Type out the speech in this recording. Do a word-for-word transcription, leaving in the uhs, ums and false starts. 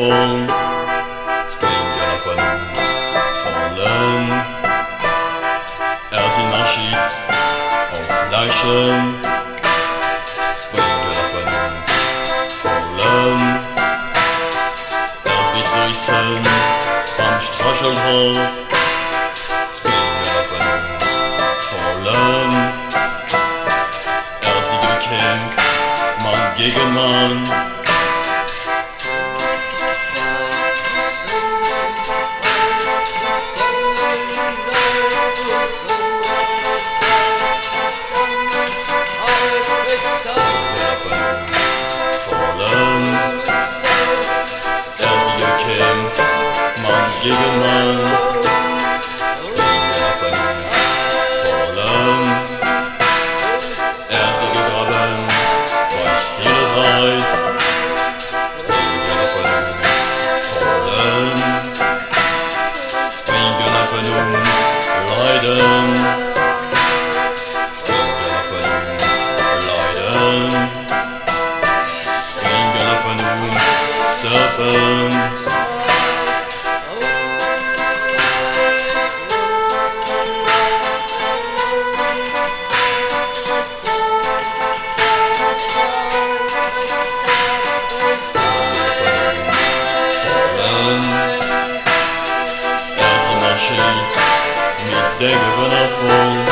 davon. Es bringt ja von uns vollen. Er ist Naschid auf Leichen. Es bringt ja von uns vollen. Er ist wie zu essen am Strachelhall. Es bringt ja von uns vollen. Er ist wie gekämpft, Mann gegen Mann. Gegen Mann, es bringt ja von uns vollen. Er ist wie begraben, bei stille Zeit. Es bringt ja von uns vollen. Es bringt ja von uns Leiden. Es bringt ja von uns Leiden. Es bringt ja von uns Sterben. Mit der Gewinner von